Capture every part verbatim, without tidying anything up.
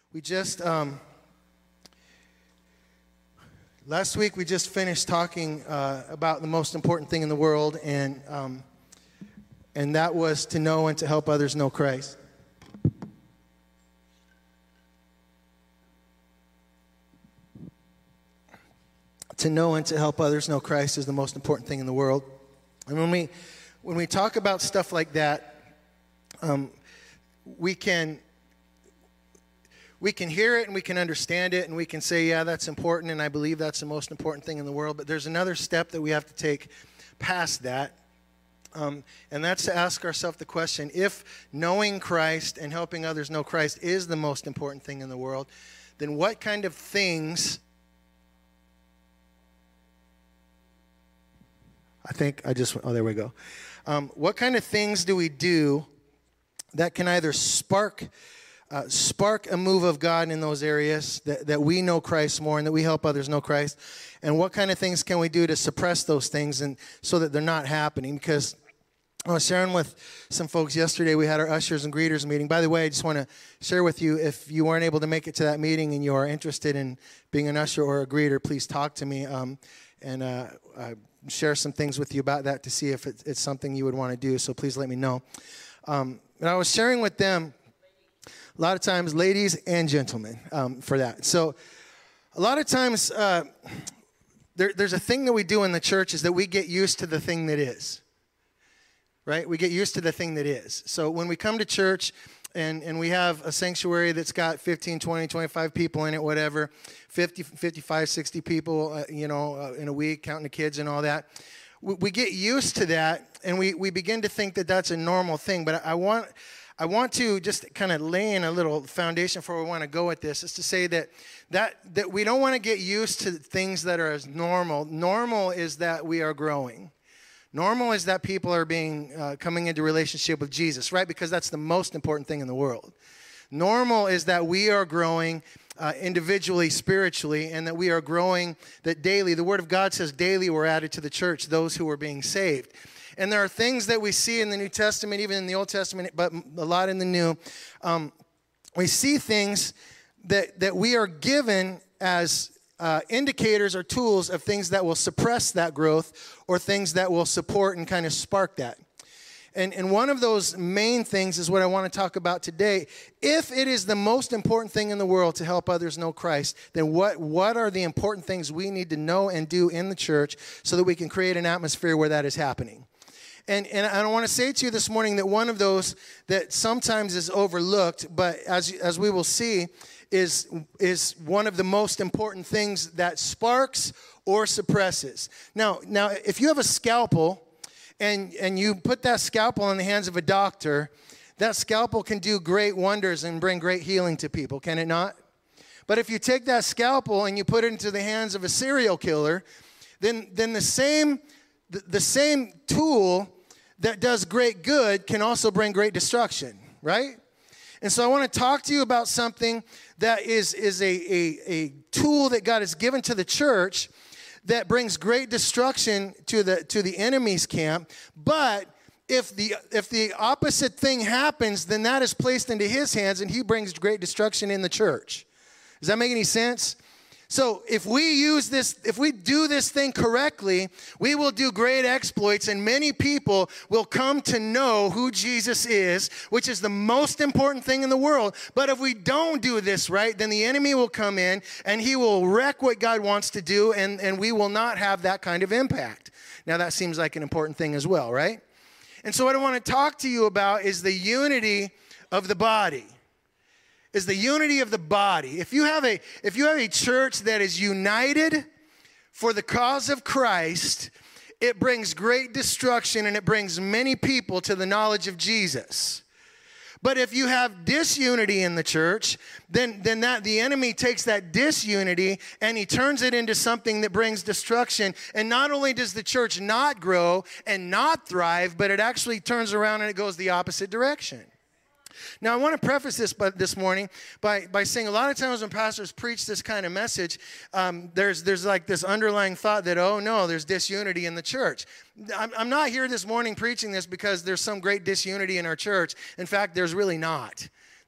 We just, um, last week we just finished talking uh, about the most important thing in the world, and um, and that was to know and to help others know Christ. To know and to help others know Christ is the most important thing in the world. And when we when we talk about stuff like that, um, we can we can hear it and we can understand it and we can say, yeah, that's important, and I believe that's the most important thing in the world. But there's another step that we have to take past that, um, and that's to ask ourselves the question: if knowing Christ and helping others know Christ is the most important thing in the world, then what kind of things? I think I just, oh, there we go. Um, what kind of things do we do that can either spark uh, spark a move of God in those areas, that, that we know Christ more and that we help others know Christ? And what kind of things can we do to suppress those things and so that they're not happening? Because I was sharing with some folks yesterday, we had our ushers and greeters meeting. By the way, I just want to share with you, if you weren't able to make it to that meeting and you are interested in being an usher or a greeter, please talk to me. Um, and uh, I share some things with you about that to see if it's, it's something you would want to do, so please let me know. Um, and I was sharing with them, a lot of times, ladies and gentlemen, um, for that. So a lot of times, uh, there, there's a thing that we do in the church is that we get used to the thing that is, right? We get used to the thing that is. So when we come to church, And and we have a sanctuary that's got fifteen, twenty, twenty-five people in it, whatever, fifty, fifty-five, sixty people, uh, you know, uh, in a week, counting the kids and all that. We, we get used to that, and we, we begin to think that that's a normal thing. But I want I want to just kind of lay in a little foundation for where we want to go with this, is to say that, that, that we don't want to get used to things that are as normal. Normal is that we are growing. Normal is that people are being uh, coming into relationship with Jesus, right? Because that's the most important thing in the world. Normal is that we are growing uh, individually, spiritually, and that we are growing, that daily. The Word of God says daily we're added to the church, those who are being saved. And there are things that we see in the New Testament, even in the Old Testament, but a lot in the New. Um, we see things that, that we are given as Uh, indicators or tools of things that will suppress that growth or things that will support and kind of spark that. And, and one of those main things is what I want to talk about today. If it is the most important thing in the world to help others know Christ, then what, what are the important things we need to know and do in the church so that we can create an atmosphere where that is happening? And, and I want to say to you this morning that one of those that sometimes is overlooked, but as, as we will see, is is one of the most important things that sparks or suppresses. Now, now if you have a scalpel and, and you put that scalpel in the hands of a doctor, that scalpel can do great wonders and bring great healing to people, can it not? But if you take that scalpel and you put it into the hands of a serial killer, then, then the same the, the same tool that does great good can also bring great destruction, right? And so I want to talk to you about something that is, is a, a, a tool that God has given to the church that brings great destruction to the to the enemy's camp. But if the if the opposite thing happens, then that is placed into his hands and he brings great destruction in the church. Does that make any sense? So if we use this, if we do this thing correctly, we will do great exploits, and many people will come to know who Jesus is, which is the most important thing in the world. But if we don't do this right, then the enemy will come in and he will wreck what God wants to do, and, and we will not have that kind of impact. Now that seems like an important thing as well, right? And so what I want to talk to you about is the unity of the body. Is the unity of the body. If you have a if you have a church that is united for the cause of Christ, it brings great destruction and it brings many people to the knowledge of Jesus. But if you have disunity in the church, then, then that the enemy takes that disunity and he turns it into something that brings destruction. And not only does the church not grow and not thrive, but it actually turns around and it goes the opposite direction. Now, I want to preface this by, this morning by, by saying a lot of times when pastors preach this kind of message, um, there's there's like this underlying thought that, oh, no, there's disunity in the church. I'm, I'm not here this morning preaching this because there's some great disunity in our church. In fact, there's really not.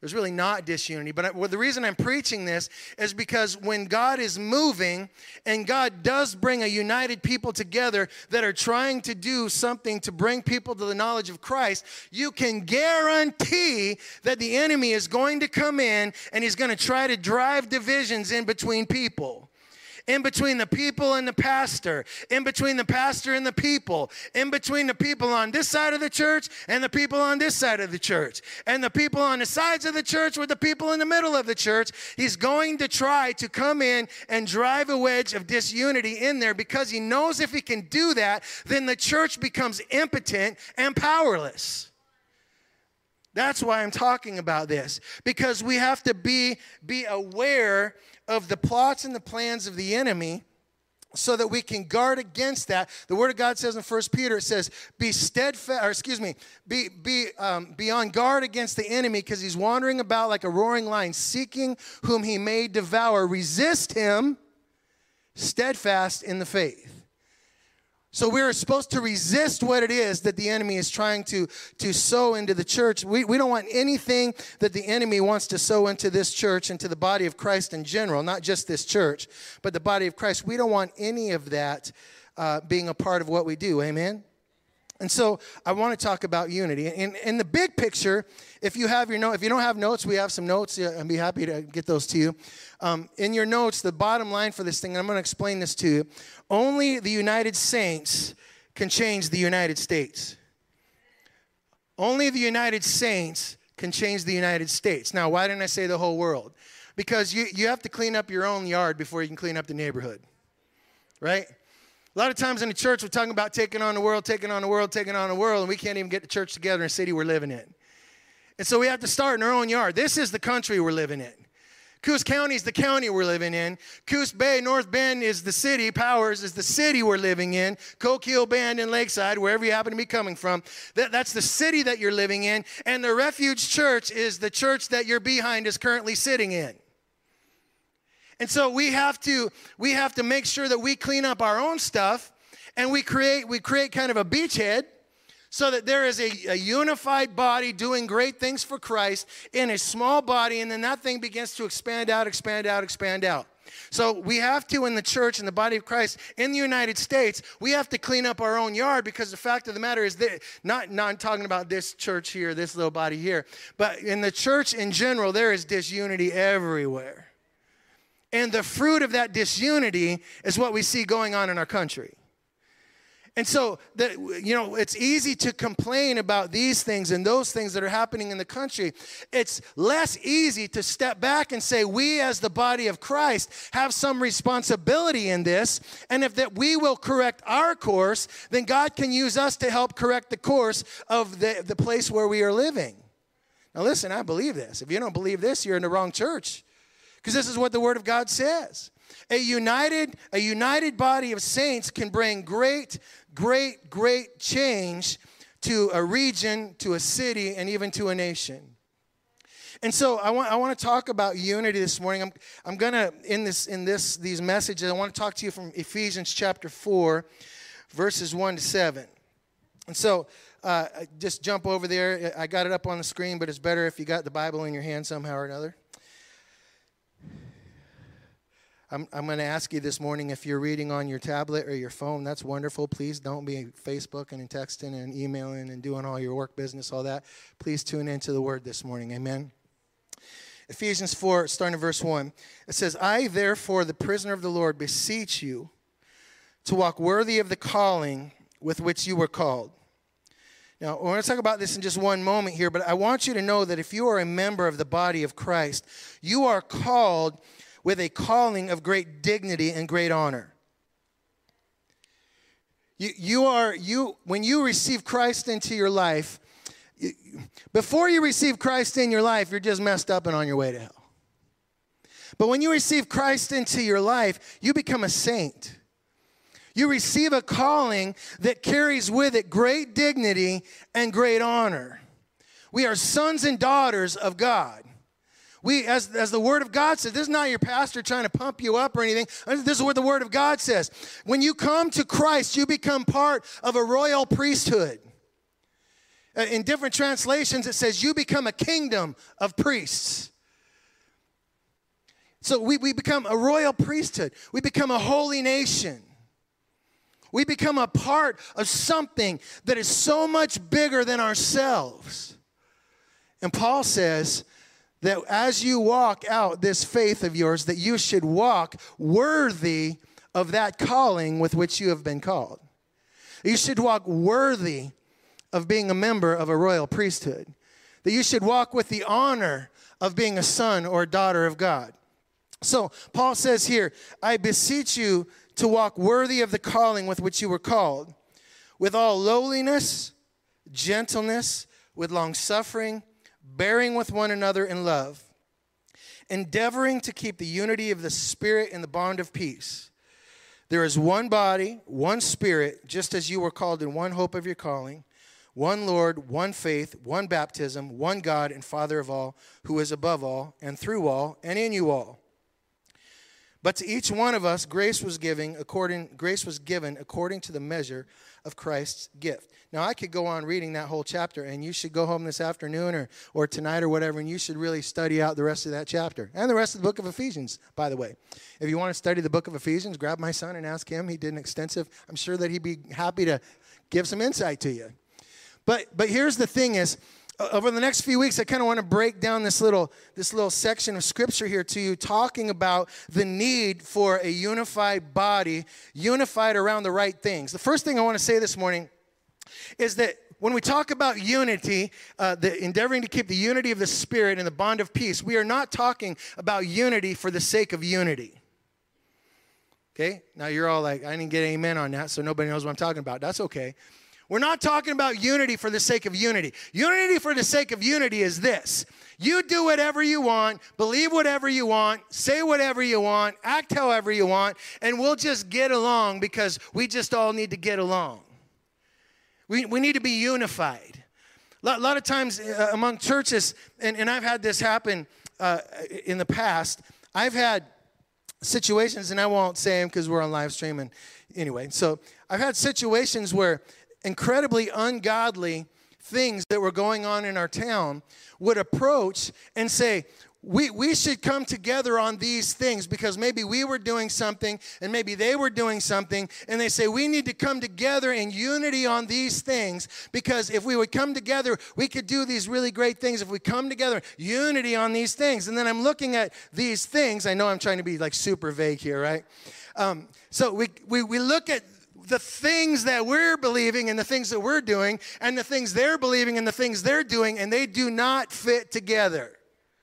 There's really not disunity. But I, well, the reason I'm preaching this is because when God is moving and God does bring a united people together that are trying to do something to bring people to the knowledge of Christ, you can guarantee that the enemy is going to come in and he's going to try to drive divisions in between people. In between the people and the pastor, in between the pastor and the people, in between the people on this side of the church and the people on this side of the church, and the people on the sides of the church with the people in the middle of the church. He's going to try to come in and drive a wedge of disunity in there because he knows if he can do that, then the church becomes impotent and powerless. That's why I'm talking about this, because we have to be, be aware of the plots and the plans of the enemy so that we can guard against that. The Word of God says in First Peter, it says, be steadfast, or excuse me, be, be, um, be on guard against the enemy because he's wandering about like a roaring lion, seeking whom he may devour. Resist him, steadfast in the faith. So we're supposed to resist what it is that the enemy is trying to, to sow into the church. We, we don't want anything that the enemy wants to sow into this church, into the body of Christ in general, not just this church, but the body of Christ. We don't want any of that uh, being a part of what we do. Amen? And so I want to talk about unity. In, in the big picture, if you have your note, if you don't have notes, we have some notes. I'd be happy to get those to you. Um, in your notes, the bottom line for this thing, and I'm going to explain this to you, only the United Saints can change the United States. Only the United Saints can change the United States. Now, why didn't I say the whole world? Because you, you have to clean up your own yard before you can clean up the neighborhood, right? A lot of times in the church, we're talking about taking on the world, taking on the world, taking on the world, and we can't even get the church together in the city we're living in. And so we have to start in our own yard. This is the country we're living in. Coos County is the county we're living in. Coos Bay, North Bend is the city. Powers is the city we're living in. Coquille Bend and Lakeside, wherever you happen to be coming from. That, that's the city that you're living in. And the Refuge Church is the church that your behind is currently sitting in. And so we have to we have to make sure that we clean up our own stuff, and we create we create kind of a beachhead so that there is a, a unified body doing great things for Christ in a small body, and then that thing begins to expand out, expand out, expand out. So we have to, in the church, in the body of Christ, in the United States, we have to clean up our own yard, because the fact of the matter is that, not, not talking about this church here, this little body here, but in the church in general, there is disunity everywhere. And the fruit of that disunity is what we see going on in our country. And so, that, you know, it's easy to complain about these things and those things that are happening in the country. It's less easy to step back and say, we as the body of Christ have some responsibility in this. And if that we will correct our course, then God can use us to help correct the course of the, the place where we are living. Now listen, I believe this. If you don't believe this, you're in the wrong church. Because this is what the Word of God says. A united, a united body of saints can bring great, great, great change to a region, to a city, and even to a nation. And so I want I want to talk about unity this morning. I'm I'm gonna in this in this these messages, I want to talk to you from Ephesians chapter four, verses one to seven. And so uh, just jump over there. I got it up on the screen, but it's better if you got the Bible in your hand somehow or another. I'm, I'm going to ask you this morning, if you're reading on your tablet or your phone, that's wonderful. Please don't be Facebooking and texting and emailing and doing all your work business, all that. Please tune into the Word this morning. Amen. Ephesians four, starting in verse one. It says, I, therefore, the prisoner of the Lord, beseech you to walk worthy of the calling with which you were called. Now, we're going to talk about this in just one moment here, but I want you to know that if you are a member of the body of Christ, you are called with a calling of great dignity and great honor. You, you are, you, when you receive Christ into your life, you, before you receive Christ in your life, you're just messed up and on your way to hell. But when you receive Christ into your life, you become a saint. You receive a calling that carries with it great dignity and great honor. We are sons and daughters of God. We, as, as the Word of God says, this is not your pastor trying to pump you up or anything. This is what the Word of God says. When you come to Christ, you become part of a royal priesthood. Uh, in different translations, it says you become a kingdom of priests. So we, we become a royal priesthood. We become a holy nation. We become a part of something that is so much bigger than ourselves. And Paul says that as you walk out this faith of yours, that you should walk worthy of that calling with which you have been called. You should walk worthy of being a member of a royal priesthood. That you should walk with the honor of being a son or daughter of God. So Paul says here, I beseech you to walk worthy of the calling with which you were called, with all lowliness, gentleness, with long-suffering, bearing with one another in love, endeavoring to keep the unity of the Spirit in the bond of peace. There is one body, one Spirit, just as you were called in one hope of your calling, one Lord, one faith, one baptism, one God and Father of all, who is above all, and through all, and in you all. But to each one of us, grace was given according, grace was given according to the measure of Christ's gift. Now, I could go on reading that whole chapter, and you should go home this afternoon or, or tonight or whatever, and you should really study out the rest of that chapter. And the rest of the book of Ephesians, by the way. If you want to study the book of Ephesians, grab my son and ask him. He did an extensive, I'm sure that he'd be happy to give some insight to you. But but here's the thing is, over the next few weeks, I kind of want to break down this little this little section of scripture here to you, talking about the need for a unified body, unified around the right things. The first thing I want to say this morning is that when we talk about unity, uh, the endeavoring to keep the unity of the Spirit and the bond of peace, we are not talking about unity for the sake of unity. Okay? Now you're all like, I didn't get amen on that, so nobody knows what I'm talking about. That's okay. We're not talking about unity for the sake of unity. Unity for the sake of unity is this. You do whatever you want, believe whatever you want, say whatever you want, act however you want, and we'll just get along because we just all need to get along. We, we need to be unified. A lot, a lot of times uh, among churches, and, and I've had this happen uh, in the past, I've had situations, and I won't say them because we're on live stream, and anyway, so I've had situations where incredibly ungodly things that were going on in our town would approach and say, we, we should come together on these things because maybe we were doing something and maybe they were doing something, and they say we need to come together in unity on these things because if we would come together, we could do these really great things if we come together, unity on these things. And then I'm looking at these things. I know I'm trying to be like super vague here, right? Um, so we, we, we look at the things that we're believing and the things that we're doing and the things they're believing and the things they're doing, and they do not fit together.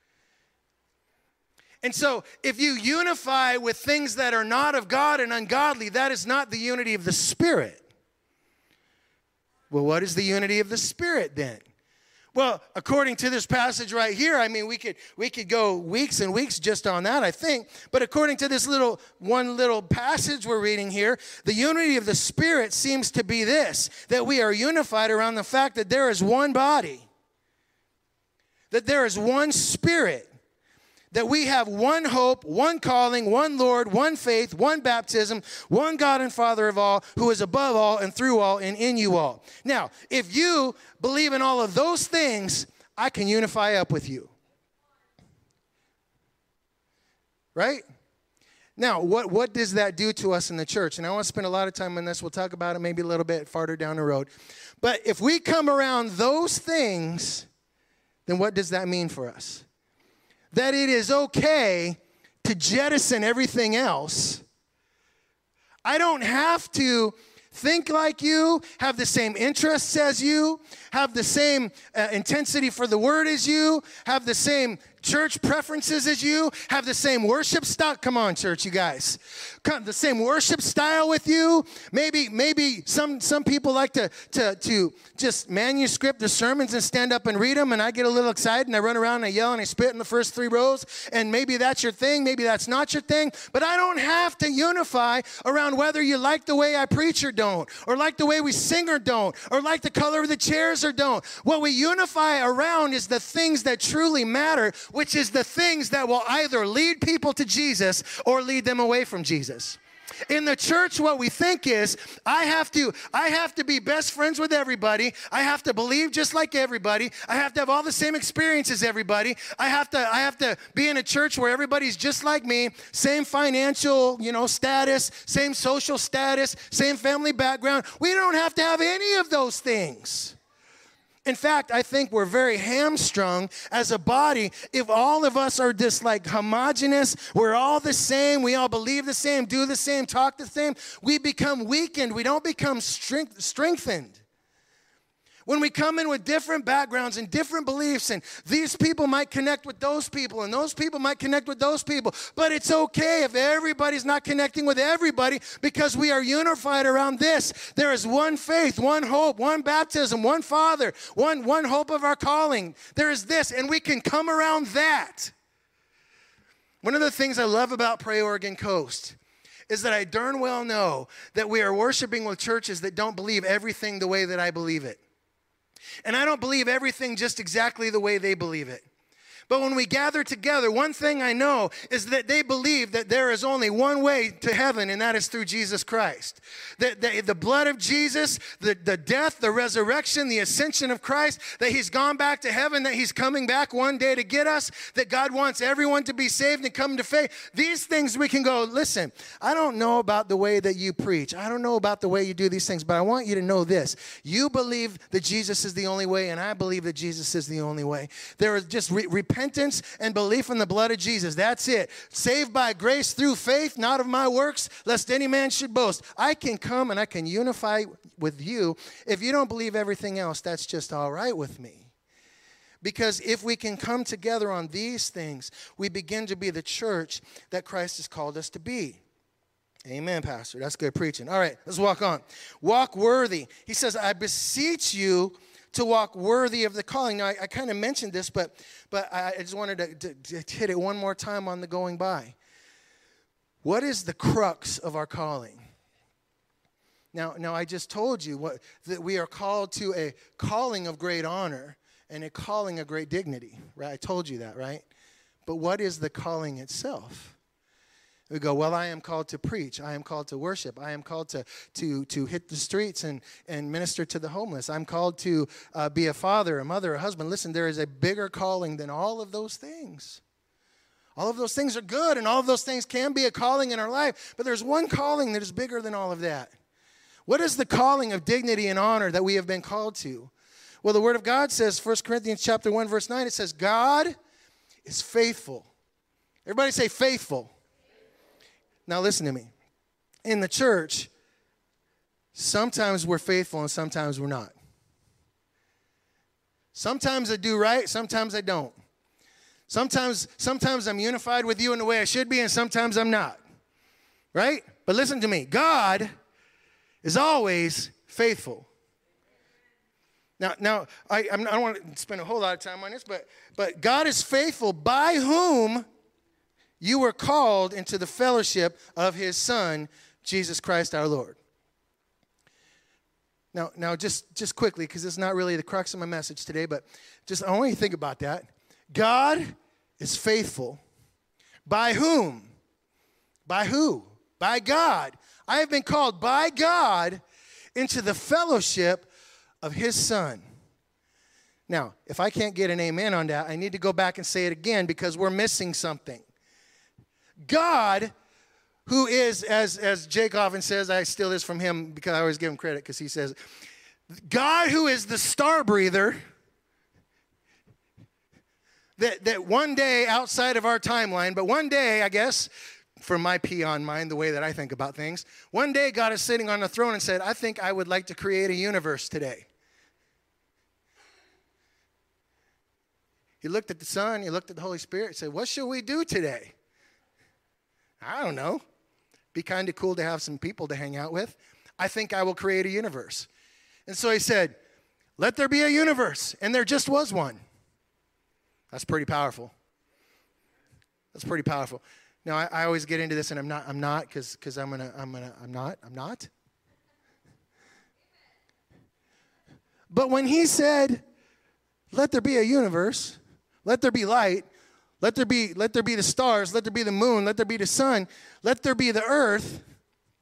And so if you unify with things that are not of God and ungodly, that is not the unity of the Spirit. Well, what is the unity of the Spirit then? Well, according to this passage right here, I mean, we could we could go weeks and weeks just on that, I think. But according to this little one little passage we're reading here, the unity of the Spirit seems to be this, that we are unified around the fact that there is one body, that there is one Spirit, that we have one hope, one calling, one Lord, one faith, one baptism, one God and Father of all, who is above all and through all and in you all. Now, if you believe in all of those things, I can unify up with you. Right? Now, what, what does that do to us in the church? And I want to spend a lot of time on this. We'll talk about it maybe a little bit farther down the road. But if we come around those things, then what does that mean for us? That it is okay to jettison everything else. I don't have to think like you, have the same interests as you, have the same uh, intensity for the word as you, have the same church preferences as you, have the same worship style. Come on, church, you guys. Come, the same worship style with you. Maybe maybe some, some people like to, to, to just manuscript the sermons and stand up and read them, and I get a little excited, and I run around and I yell and I spit in the first three rows, and maybe that's your thing, maybe that's not your thing, but I don't have to unify around whether you like the way I preach or don't, or like the way we sing or don't, or like the color of the chairs or don't. What we unify around is the things that truly matter, which is the things that will either lead people to Jesus or lead them away from Jesus. In the church, what we think is, I have to, I have to be best friends with everybody. I have to believe just like everybody. I have to have all the same experience as everybody. I have to, I have to be in a church where everybody's just like me, same financial, you know, status, same social status, same family background. We don't have to have any of those things. In fact, I think we're very hamstrung as a body if all of us are just like homogenous, we're all the same, we all believe the same, do the same, talk the same. We become weakened. We don't become strength, strengthened. When we come in with different backgrounds and different beliefs, and these people might connect with those people, and those people might connect with those people, but it's okay if everybody's not connecting with everybody because we are unified around this. There is one faith, one hope, one baptism, one Father, one, one hope of our calling. There is this, and we can come around that. One of the things I love about Pray Oregon Coast is that I darn well know that we are worshiping with churches that don't believe everything the way that I believe it. And I don't believe everything just exactly the way they believe it. But when we gather together, one thing I know is that they believe that there is only one way to heaven, and that is through Jesus Christ. That the, the blood of Jesus, the, the death, the resurrection, the ascension of Christ, that he's gone back to heaven, that he's coming back one day to get us, that God wants everyone to be saved and come to faith. These things we can go, listen, I don't know about the way that you preach. I don't know about the way you do these things, but I want you to know this. You believe that Jesus is the only way, and I believe that Jesus is the only way. There is just re- repentance and belief in the blood of Jesus. That's it. Saved by grace through faith, not of my works, lest any man should boast. I can come and I can unify with you. If you don't believe everything else, that's just all right with me. Because if we can come together on these things, we begin to be the church that Christ has called us to be. Amen, Pastor. That's good preaching. All right, let's walk on. Walk worthy. He says, I beseech you to walk worthy of the calling. Now, I, I kind of mentioned this, but but I just wanted to, to, to hit it one more time on the going by. What is the crux of our calling? Now, now I just told you what that we are called to a calling of great honor and a calling of great dignity, right? I told you that, right? But what is the calling itself? We go, well, I am called to preach. I am called to worship. I am called to to to hit the streets and, and minister to the homeless. I'm called to uh, be a father, a mother, a husband. Listen, there is a bigger calling than all of those things. All of those things are good, and all of those things can be a calling in our life. But there's one calling that is bigger than all of that. What is the calling of dignity and honor that we have been called to? Well, the Word of God says, First Corinthians chapter one, verse nine, it says, God is faithful. Everybody say faithful. Now listen to me. In the church, sometimes we're faithful and sometimes we're not. Sometimes I do right, sometimes I don't. Sometimes, sometimes I'm unified with you in the way I should be, and sometimes I'm not. Right? But listen to me. God is always faithful. Now, now I, I'm, I don't want to spend a whole lot of time on this, but, but God is faithful by whom you were called into the fellowship of his Son, Jesus Christ our Lord. Now, now just, just quickly, because it's not really the crux of my message today, but just I want you to think about that. God is faithful. By whom? By who? By God. I have been called by God into the fellowship of his Son. Now, if I can't get an amen on that, I need to go back and say it again because we're missing something. God, who is, as, as Jake often says, I steal this from him because I always give him credit because he says, God who is the star breather, that, that one day outside of our timeline, but one day, I guess, from my peon mind, the way that I think about things, one day God is sitting on the throne and said, I think I would like to create a universe today. He looked at the Son, he looked at the Holy Spirit, and said, what should we do today? I don't know. Be kind of cool to have some people to hang out with. I think I will create a universe. And so he said, let there be a universe. And there just was one. That's pretty powerful. That's pretty powerful. Now, I, I always get into this, and I'm not, I'm not, because because I'm gonna, I'm gonna, I'm not, I'm not. But when he said, let there be a universe, let there be light, Let there be, let there be the stars, let there be the moon, let there be the sun, let there be the earth.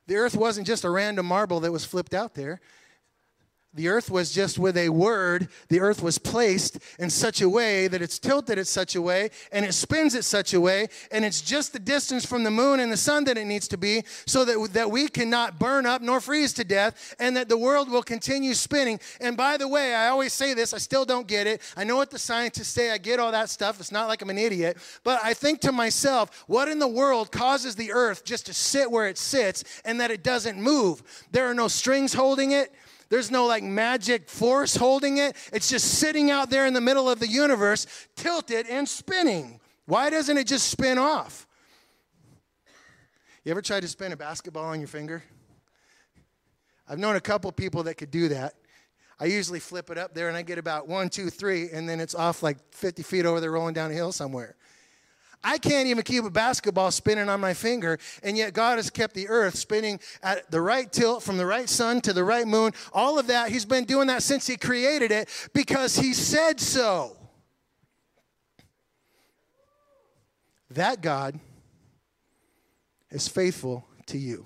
The earth wasn't just a random marble that was flipped out there. The earth was just with a word, the earth was placed in such a way that it's tilted in such a way, and it spins it such a way, and it's just the distance from the moon and the sun that it needs to be, so that, that we cannot burn up nor freeze to death, and that the world will continue spinning. And by the way, I always say this, I still don't get it. I know what the scientists say, I get all that stuff. It's not like I'm an idiot. But I think to myself, what in the world causes the earth just to sit where it sits and that it doesn't move? There are no strings holding it. There's no like magic force holding it. It's just sitting out there in the middle of the universe, tilted and spinning. Why doesn't it just spin off? You ever tried to spin a basketball on your finger? I've known a couple people that could do that. I usually flip it up there and I get about one, two, three, and then it's off like fifty feet over there rolling down a hill somewhere. I can't even keep a basketball spinning on my finger, and yet God has kept the earth spinning at the right tilt from the right sun to the right moon. All of that, he's been doing that since he created it because he said so. That God is faithful to you.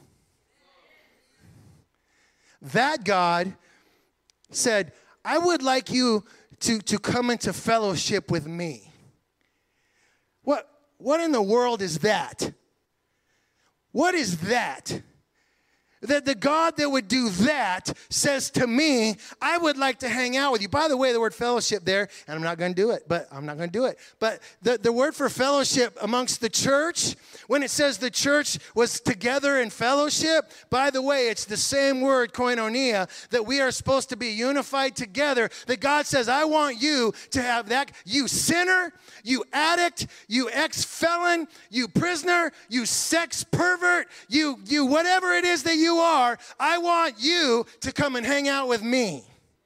That God said, I would like you to, to come into fellowship with me. What? What in the world is that? What is that? That the God that would do that says to me, I would like to hang out with you. By the way, the word fellowship there, and I'm not going to do it, but I'm not going to do it. But the, the word for fellowship amongst the church, when it says the church was together in fellowship, by the way, it's the same word, koinonia, that we are supposed to be unified together, that God says, I want you to have that, you sinner, you addict, you ex-felon, you prisoner, you sex pervert, you, you whatever it is that you you are, I want you to come and hang out with me.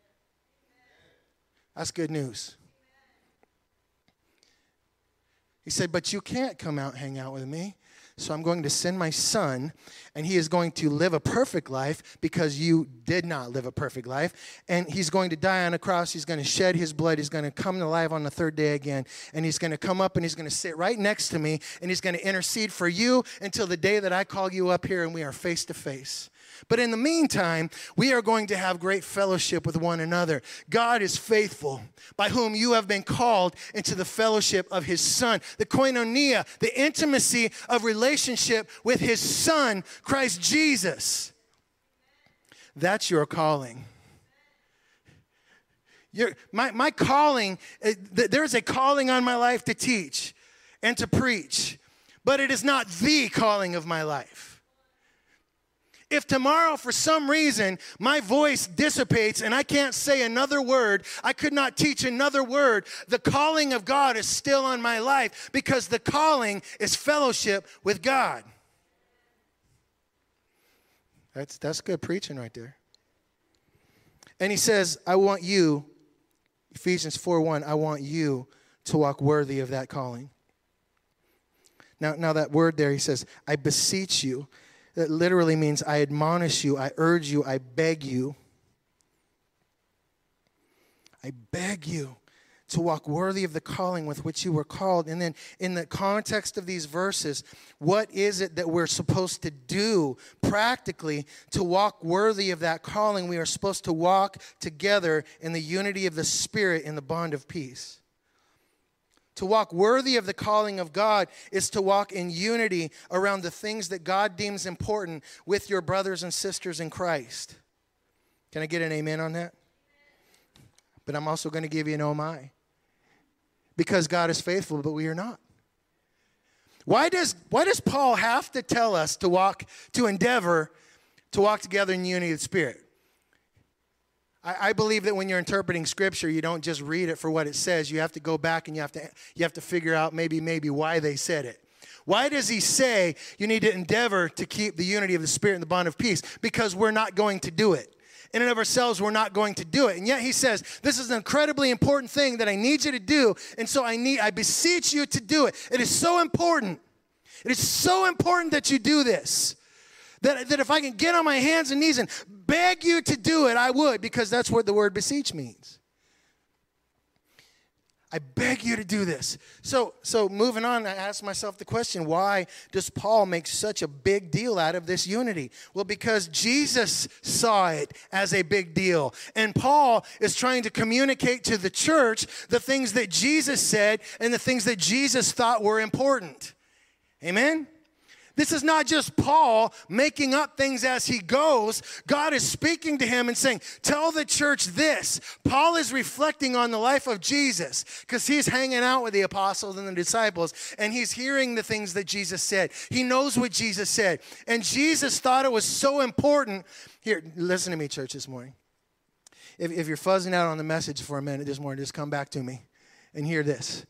That's good news. He said, but you can't come out and hang out with me. So I'm going to send my son, and he is going to live a perfect life because you did not live a perfect life. And he's going to die on a cross. He's going to shed his blood. He's going to come to life on the third day again. And he's going to come up, and he's going to sit right next to me, and he's going to intercede for you until the day that I call you up here and we are face to face. But in the meantime, we are going to have great fellowship with one another. God is faithful, by whom you have been called into the fellowship of his Son. The koinonia, the intimacy of relationship with his Son, Christ Jesus. That's your calling. Your, my, my calling, uh, th- there's a calling on my life to teach and to preach, but it is not the calling of my life. If tomorrow, for some reason, my voice dissipates and I can't say another word, I could not teach another word, the calling of God is still on my life because the calling is fellowship with God. That's, that's good preaching right there. And he says, I want you, Ephesians four one, I want you to walk worthy of that calling. Now, now that word there, he says, I beseech you. That literally means I admonish you, I urge you, I beg you. I beg you to walk worthy of the calling with which you were called. And then in the context of these verses, what is it that we're supposed to do practically to walk worthy of that calling? We are supposed to walk together in the unity of the Spirit in the bond of peace. To walk worthy of the calling of God is to walk in unity around the things that God deems important with your brothers and sisters in Christ. Can I get an amen on that? But I'm also going to give you an oh my. Because God is faithful, but we are not. Why does, why does Paul have to tell us to walk, to endeavor to walk together in unity of the Spirit? I, I believe that when you're interpreting Scripture, you don't just read it for what it says. You have to go back and you have to, you have to figure out maybe, maybe why they said it. Why does he say you need to endeavor to keep the unity of the Spirit and the bond of peace? Because we're not going to do it. In and of ourselves, we're not going to do it. And yet he says, this is an incredibly important thing that I need you to do. And so I need, I beseech you to do it. It is so important. It is so important that you do this. That, that if I can get on my hands and knees and beg you to do it, I would, because that's what the word beseech means. I beg you to do this. So, so moving on, I asked myself the question, why does Paul make such a big deal out of this unity? Well, because Jesus saw it as a big deal. And Paul is trying to communicate to the church the things that Jesus said and the things that Jesus thought were important. Amen? This is not just Paul making up things as he goes. God is speaking to him and saying, tell the church this. Paul is reflecting on the life of Jesus because he's hanging out with the apostles and the disciples, and he's hearing the things that Jesus said. He knows what Jesus said. And Jesus thought it was so important. Here, listen to me, church, this morning. If, if you're fuzzing out on the message for a minute this morning, just come back to me and hear this.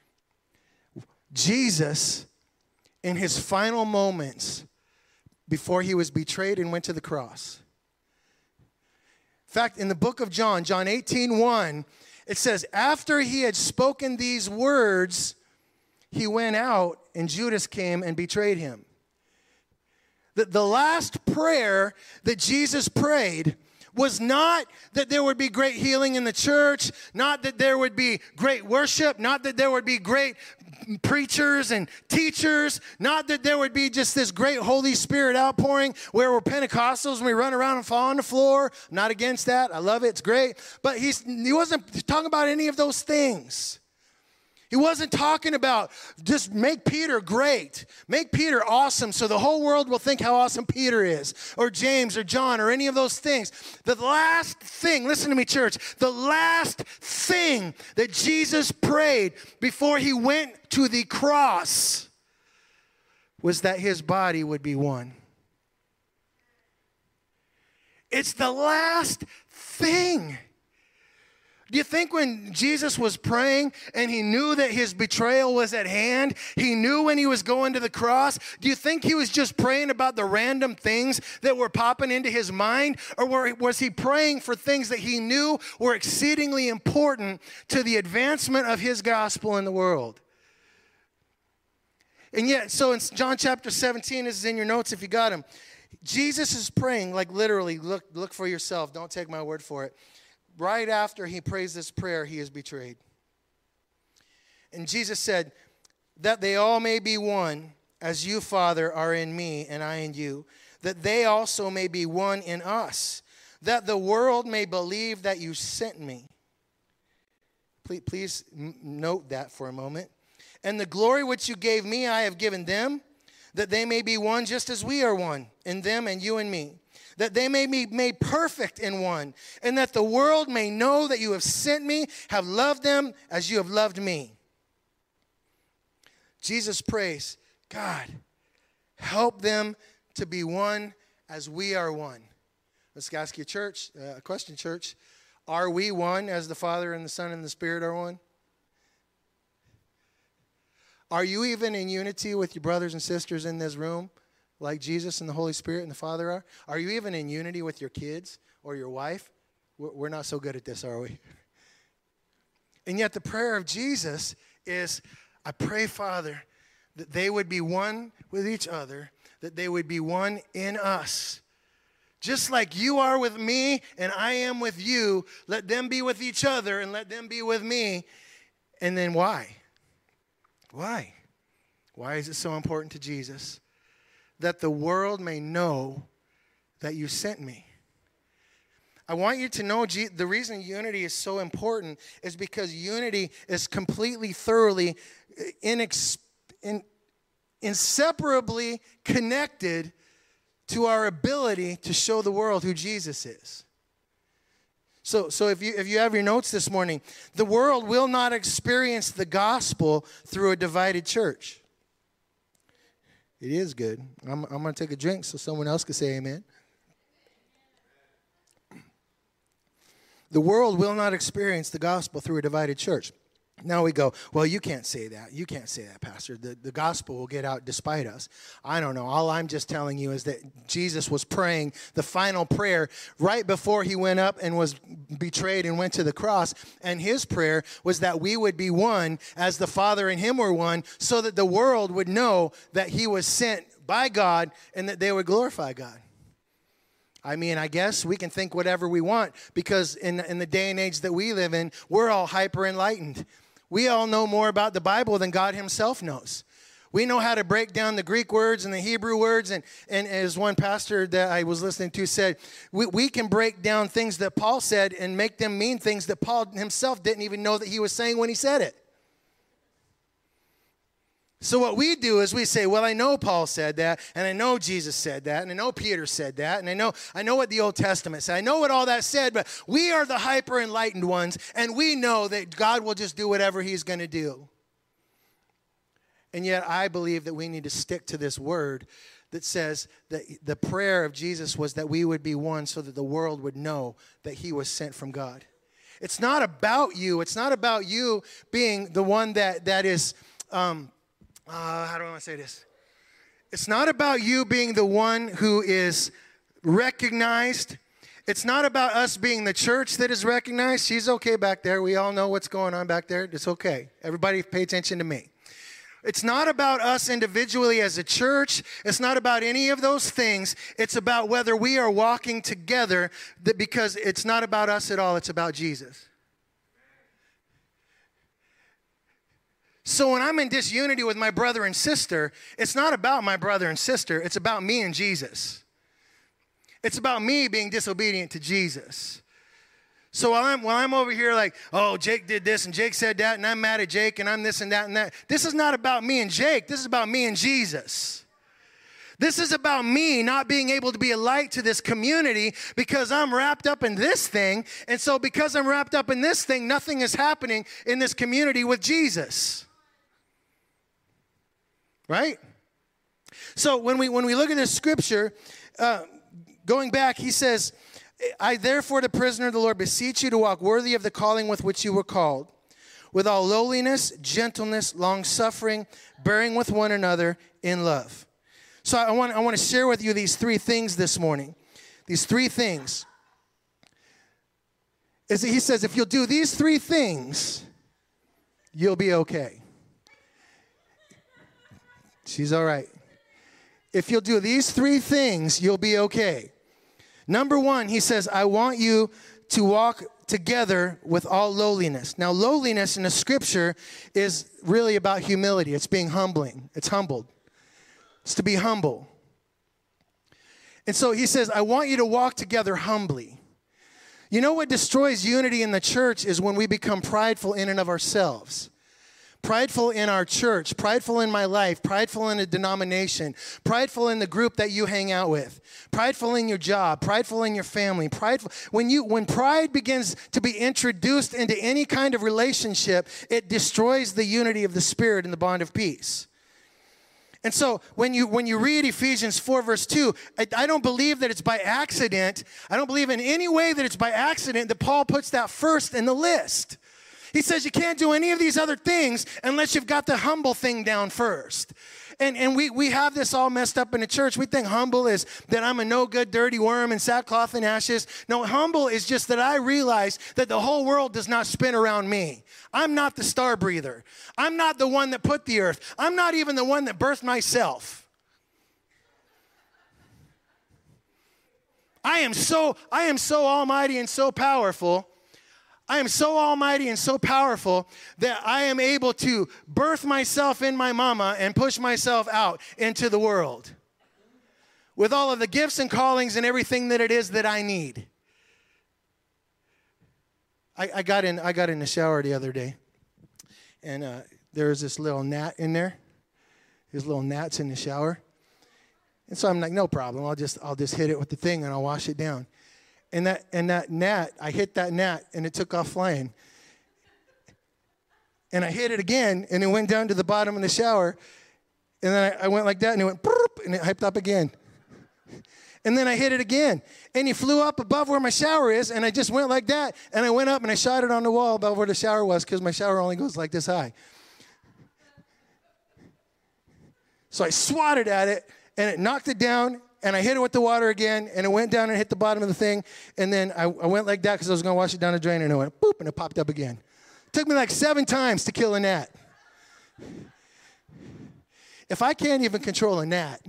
Jesus, in his final moments before he was betrayed and went to the cross. In fact, in the book of John, John eighteen one, it says, after he had spoken these words, he went out and Judas came and betrayed him. The, the last prayer that Jesus prayed was not that there would be great healing in the church, not that there would be great worship, not that there would be great preachers and teachers, not that there would be just this great Holy Spirit outpouring where we're Pentecostals and we run around and fall on the floor. I'm not against that. I love it. It's great. But he's, he wasn't talking about any of those things. He wasn't talking about just make Peter great, make Peter awesome so the whole world will think how awesome Peter is, or James or John or any of those things. The last thing, listen to me, church, the last thing that Jesus prayed before he went to the cross was that his body would be one. It's the last thing. Do you think when Jesus was praying and he knew that his betrayal was at hand, he knew when he was going to the cross, do you think he was just praying about the random things that were popping into his mind? Or was he praying for things that he knew were exceedingly important to the advancement of his gospel in the world? And yet, so in John chapter seventeen, this is in your notes if you got them, Jesus is praying, like literally, look, look for yourself. Don't take my word for it. Right after he prays this prayer, he is betrayed. And Jesus said, that they all may be one, as you, Father, are in me and I in you, that they also may be one in us, that the world may believe that you sent me. Please, please note that for a moment. And the glory which you gave me, I have given them, that they may be one just as we are one, in them and you and me. That they may be made perfect in one, and that the world may know that you have sent me, have loved them as you have loved me. Jesus prays, God, help them to be one as we are one. Let's ask you, church, uh, a question, church. Are we one as the Father and the Son and the Spirit are one? Are you even in unity with your brothers and sisters in this room? Like Jesus and the Holy Spirit and the Father are? Are you even in unity with your kids or your wife? We're not so good at this, are we? And yet the prayer of Jesus is, I pray, Father, that they would be one with each other, that they would be one in us. Just like you are with me and I am with you, let them be with each other and let them be with me. And then why? Why? Why is it so important to Jesus? That the world may know that you sent me. I want you to know the reason unity is so important is because unity is completely, thoroughly, inex- in, inseparably connected to our ability to show the world who Jesus is. So, so if you if you have your notes this morning, the world will not experience the gospel through a divided church. It is good. I'm, I'm going to take a drink so someone else can say amen. The world will not experience the gospel through a divided church. Now we go, well, you can't say that. You can't say that, Pastor. The, the gospel will get out despite us. I don't know. All I'm just telling you is that Jesus was praying the final prayer right before he went up and was betrayed and went to the cross. And his prayer was that we would be one as the Father and him were one, so that the world would know that he was sent by God and that they would glorify God. I mean, I guess we can think whatever we want because in, in the day and age that we live in, we're all hyper enlightened. We all know more about the Bible than God himself knows. We know how to break down the Greek words and the Hebrew words. And, and as one pastor that I was listening to said, we, we can break down things that Paul said and make them mean things that Paul himself didn't even know that he was saying when he said it. So what we do is we say, well, I know Paul said that, and I know Jesus said that, and I know Peter said that, and I know I know what the Old Testament said. I know what all that said, but we are the hyper-enlightened ones, and we know that God will just do whatever he's going to do. And yet I believe that we need to stick to this word that says that the prayer of Jesus was that we would be one so that the world would know that he was sent from God. It's not about you. It's not about you being the one that, that is, um, uh, how do I want to say this? It's not about you being the one who is recognized. It's not about us being the church that is recognized. She's okay back there. We all know what's going on back there. It's okay. Everybody pay attention to me. It's not about us individually as a church. It's not about any of those things. It's about whether we are walking together, that because it's not about us at all. It's about Jesus. So when I'm in disunity with my brother and sister, it's not about my brother and sister. It's about me and Jesus. It's about me being disobedient to Jesus. So while I'm, while I'm over here like, oh, Jake did this and Jake said that and I'm mad at Jake and I'm this and that and that. This is not about me and Jake. This is about me and Jesus. This is about me not being able to be a light to this community because I'm wrapped up in this thing. And so because I'm wrapped up in this thing, nothing is happening in this community with Jesus. Right? So when we, when we look at this scripture, uh, going back, he says, I therefore, the prisoner of the Lord, beseech you to walk worthy of the calling with which you were called, with all lowliness, gentleness, long-suffering, bearing with one another in love. So I want, I want to share with you these three things this morning. These three things. Is he says, if you'll do these three things, you'll be okay. She's all right. If you'll do these three things, you'll be okay. Number one, he says, I want you to walk together with all lowliness. Now, lowliness in the scripture is really about humility. It's being humbling. It's humbled. It's to be humble. And so he says, I want you to walk together humbly. You know what destroys unity in the church is when we become prideful in and of ourselves. Prideful in our church, prideful in my life, prideful in a denomination, prideful in the group that you hang out with, prideful in your job, prideful in your family, prideful. When you, when pride begins to be introduced into any kind of relationship, it destroys the unity of the Spirit and the bond of peace. And so when you when you read Ephesians four verse two, I, I don't believe that it's by accident. I don't believe in any way that it's by accident that Paul puts that first in the list. He says you can't do any of these other things unless you've got the humble thing down first. And and we, we have this all messed up in the church. We think humble is that I'm a no-good, dirty worm in sackcloth and ashes. No, humble is just that I realize that the whole world does not spin around me. I'm not the star breather. I'm not the one that put the earth. I'm not even the one that birthed myself. I am so, I am so almighty and so powerful. I am so almighty and so powerful that I am able to birth myself in my mama and push myself out into the world with all of the gifts and callings and everything that it is that I need. I, I got in I got in the shower the other day, and uh, there was this little gnat in there. There's little gnats in the shower. And so I'm like, no problem. I'll just I'll just hit it with the thing and I'll wash it down. And that and that gnat, I hit that gnat and it took off flying. And I hit it again and it went down to the bottom of the shower. And then I, I went like that and it went burp, and it hyped up again. And then I hit it again. And he flew up above where my shower is, and I just went like that. And I went up and I shot it on the wall above where the shower was because my shower only goes like this high. So I swatted at it and it knocked it down. And I hit it with the water again, and it went down and hit the bottom of the thing. And then I, I went like that because I was going to wash it down the drain, and it went boop, and it popped up again. It took me like seven times to kill a gnat. If I can't even control a gnat,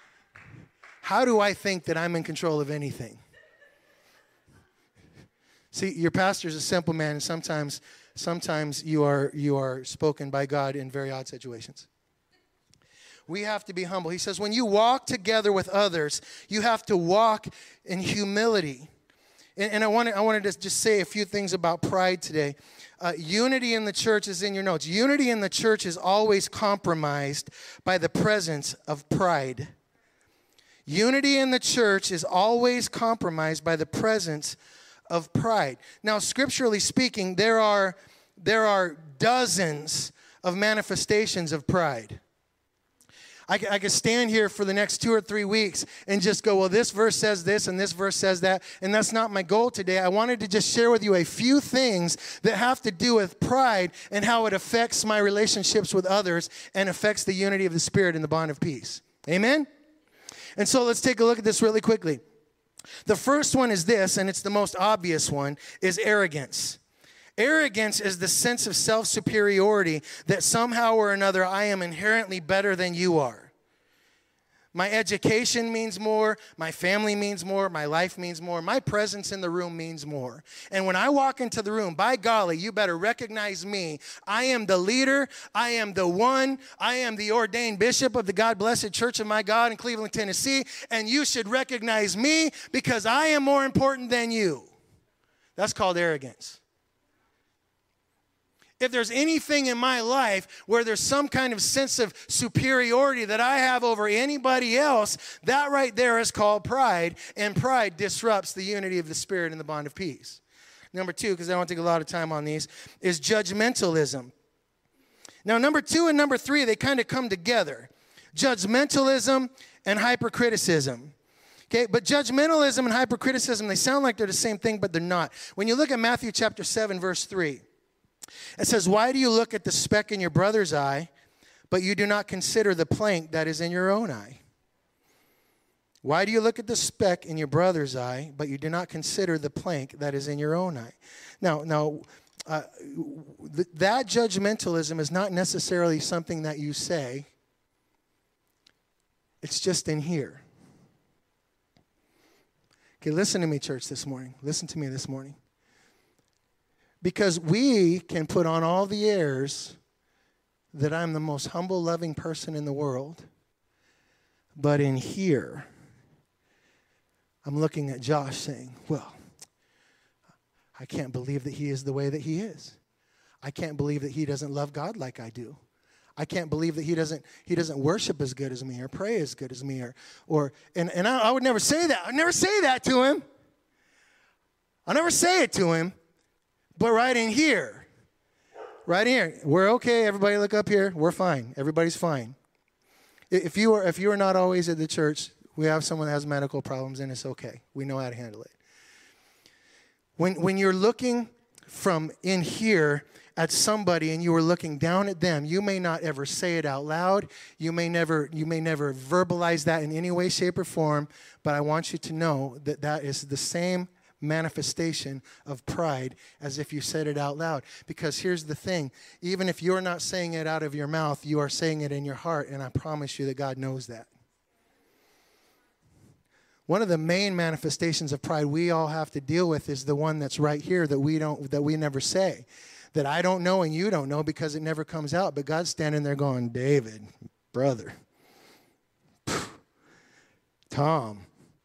how do I think that I'm in control of anything? See, your pastor's a simple man, and sometimes, sometimes you are you are spoken by God in very odd situations. We have to be humble. He says, when you walk together with others, you have to walk in humility. And, and I wanted I wanted to just say a few things about pride today. Uh, unity in the church is in your notes. Unity in the church is always compromised by the presence of pride. Unity in the church is always compromised by the presence of pride. Now, scripturally speaking, there are there are dozens of manifestations of pride. I, I could stand here for the next two or three weeks and just go, well, this verse says this and this verse says that, and that's not my goal today. I wanted to just share with you a few things that have to do with pride and how it affects my relationships with others and affects the unity of the Spirit and the bond of peace. Amen? And so let's take a look at this really quickly. The first one is this, and it's the most obvious one, is arrogance. Arrogance is the sense of self-superiority that somehow or another I am inherently better than you are. My education means more, my family means more, my life means more, my presence in the room means more. And when I walk into the room, by golly, you better recognize me. I am the leader, I am the one, I am the ordained bishop of the God Blessed Church of my God in Cleveland, Tennessee, and you should recognize me because I am more important than you. That's called arrogance. If there's anything in my life where there's some kind of sense of superiority that I have over anybody else, that right there is called pride, and pride disrupts the unity of the Spirit and the bond of peace. Number two, because I don't take a lot of time on these, is judgmentalism. Now, number two and number three, they kind of come together. Judgmentalism and hypercriticism. Okay, but judgmentalism and hypercriticism, they sound like they're the same thing, but they're not. When you look at Matthew chapter seven, verse three, it says, why do you look at the speck in your brother's eye, but you do not consider the plank that is in your own eye? Why do you look at the speck in your brother's eye, but you do not consider the plank that is in your own eye? Now, now uh, th- that judgmentalism is not necessarily something that you say. It's just in here. Okay, listen to me, church, this morning. Listen to me this morning. Because we can put on all the airs that I'm the most humble, loving person in the world. But in here, I'm looking at Josh saying, well, I can't believe that he is the way that he is. I can't believe that he doesn't love God like I do. I can't believe that he doesn't he doesn't worship as good as me or pray as good as me. or or And, and I, I would never say that. I'd never say that to him. I'll never say it to him. But right in here, right here, we're okay. Everybody look up here. We're fine. Everybody's fine. If you are if you are not always at the church, we have someone that has medical problems, and it's okay. We know how to handle it. When when you're looking from in here at somebody and you are looking down at them, you may not ever say it out loud. You may never you may never verbalize that in any way, shape, or form. But I want you to know that that is the same manifestation of pride as if you said it out loud. Because here's the thing, even if you're not saying it out of your mouth, you are saying it in your heart, and I promise you that God knows that. One of the main manifestations of pride we all have to deal with is the one that's right here that we don't that we never say, that I don't know and you don't know because it never comes out. But God's standing there going, David, brother, Tom,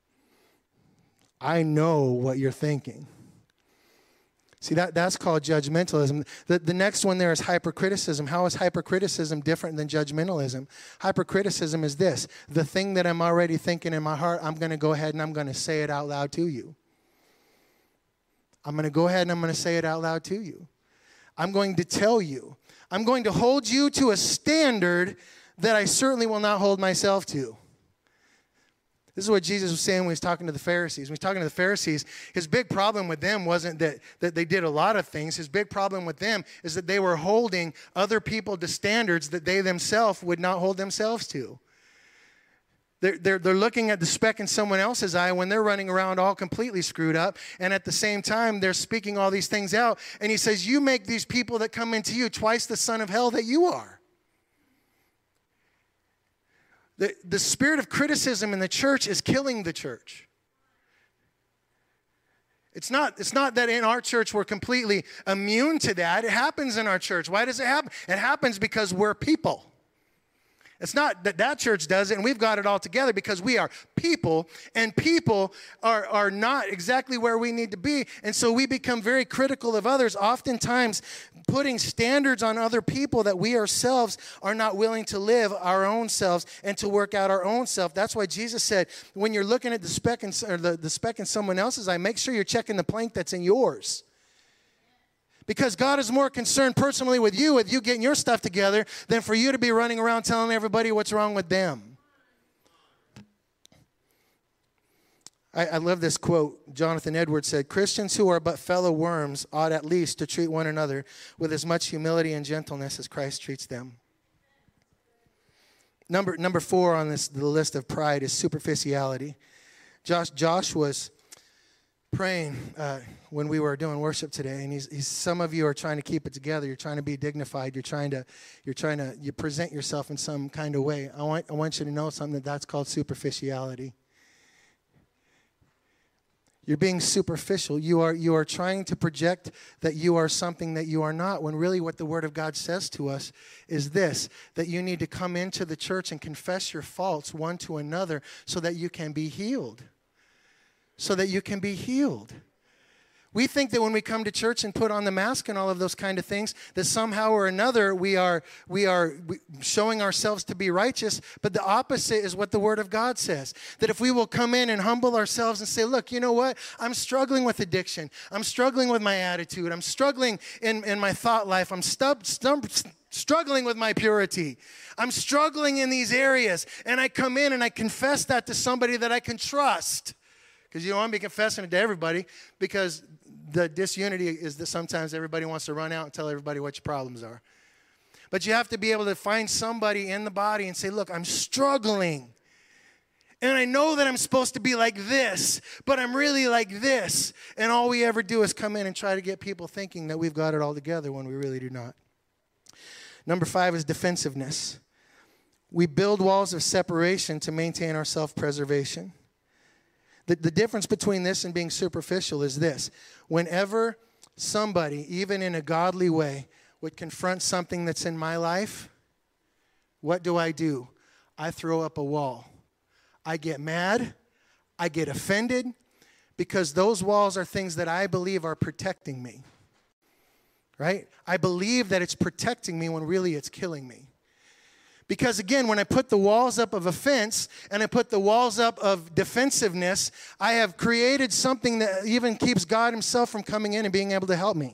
I know what you're thinking. See, that, that's called judgmentalism. The, the next one there is hypercriticism. How is hypercriticism different than judgmentalism? Hypercriticism is this. The thing that I'm already thinking in my heart, I'm going to go ahead and I'm going to say it out loud to you. I'm going to go ahead and I'm going to say it out loud to you. I'm going to tell you. I'm going to hold you to a standard that I certainly will not hold myself to. This is what Jesus was saying when he was talking to the Pharisees. When he was talking to the Pharisees, his big problem with them wasn't that, that they did a lot of things. His big problem with them is that they were holding other people to standards that they themselves would not hold themselves to. They're, they're, they're looking at the speck in someone else's eye when they're running around all completely screwed up. And at the same time, they're speaking all these things out. And he says, you make these people that come into you twice the son of hell that you are. The, the spirit of criticism in the church is killing the church. It's not, it's not that in our church we're completely immune to that. It happens in our church. Why does it happen? It happens because we're people. It's not that that church does it and we've got it all together, because we are people, and people are, are not exactly where we need to be. And so we become very critical of others, oftentimes putting standards on other people that we ourselves are not willing to live our own selves and to work out our own self. That's why Jesus said, when you're looking at the speck in, or the, the speck in someone else's eye, make sure you're checking the plank that's in yours. Because God is more concerned personally with you, with you getting your stuff together, than for you to be running around telling everybody what's wrong with them. I, I love this quote. Jonathan Edwards said, Christians who are but fellow worms ought at least to treat one another with as much humility and gentleness as Christ treats them. Number, number four on this the list of pride is superficiality. Josh, Josh was praying uh, when we were doing worship today, and he's, he's some of you are trying to keep it together. You're trying to be dignified. You're trying to you're trying to you present yourself in some kind of way. I want I want you to know something, that that's called superficiality. You're being superficial. You are you are trying to project that you are something that you are not, when really what the Word of God says to us is this, that you need to come into the church and confess your faults one to another so that you can be healed. So that you can be healed. We think that when we come to church and put on the mask and all of those kind of things, that somehow or another we are we are showing ourselves to be righteous, but the opposite is what the Word of God says. That if we will come in and humble ourselves and say, look, you know what? I'm struggling with addiction. I'm struggling with my attitude. I'm struggling in, in my thought life. I'm stub, stub, struggling with my purity. I'm struggling in these areas. And I come in and I confess that to somebody that I can trust. Because you don't want to be confessing it to everybody, because the disunity is that sometimes everybody wants to run out and tell everybody what your problems are. But you have to be able to find somebody in the body and say, look, I'm struggling. And I know that I'm supposed to be like this, but I'm really like this. And all we ever do is come in and try to get people thinking that we've got it all together when we really do not. Number five is defensiveness. We build walls of separation to maintain our self-preservation. The, the difference between this and being superficial is this. Whenever somebody, even in a godly way, would confront something that's in my life, what do I do? I throw up a wall. I get mad. I get offended, because those walls are things that I believe are protecting me. Right? I believe that it's protecting me when really it's killing me. Because again, when I put the walls up of offense and I put the walls up of defensiveness, I have created something that even keeps God himself from coming in and being able to help me.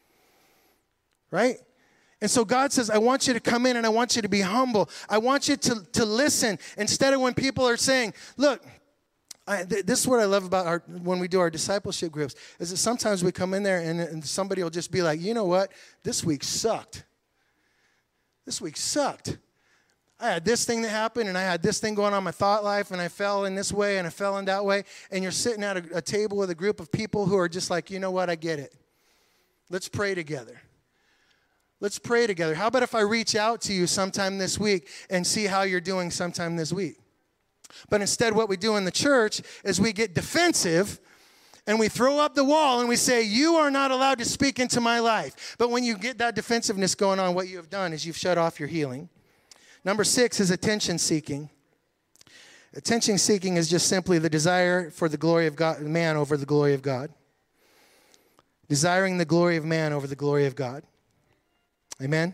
Right? And so God says, I want you to come in and I want you to be humble. I want you to, to listen, instead of when people are saying, look, I, th- this is what I love about our, when we do our discipleship groups, is that sometimes we come in there and, and somebody will just be like, you know what? This week sucked. This week sucked. I had this thing that happened, and I had this thing going on in my thought life, and I fell in this way, and I fell in that way. And you're sitting at a, a table with a group of people who are just like, you know what, I get it. Let's pray together. Let's pray together. How about if I reach out to you sometime this week and see how you're doing sometime this week? But instead, what we do in the church is we get defensive, and we throw up the wall, and we say, you are not allowed to speak into my life. But when you get that defensiveness going on, what you have done is you've shut off your healing. Number six is attention seeking. Attention seeking is just simply the desire for the glory of God, man over the glory of God. Desiring the glory of man over the glory of God. Amen?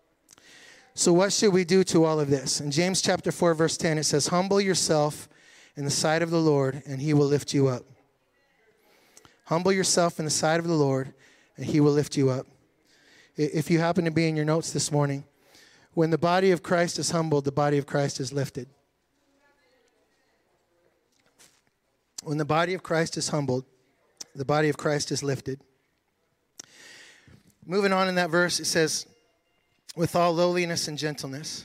So what should we do to all of this? In James chapter four, verse ten, it says, humble yourself in the sight of the Lord, and he will lift you up. Humble yourself in the sight of the Lord, and he will lift you up. If you happen to be in your notes this morning, when the body of Christ is humbled, the body of Christ is lifted. When the body of Christ is humbled, the body of Christ is lifted. Moving on in that verse, it says, with all lowliness and gentleness.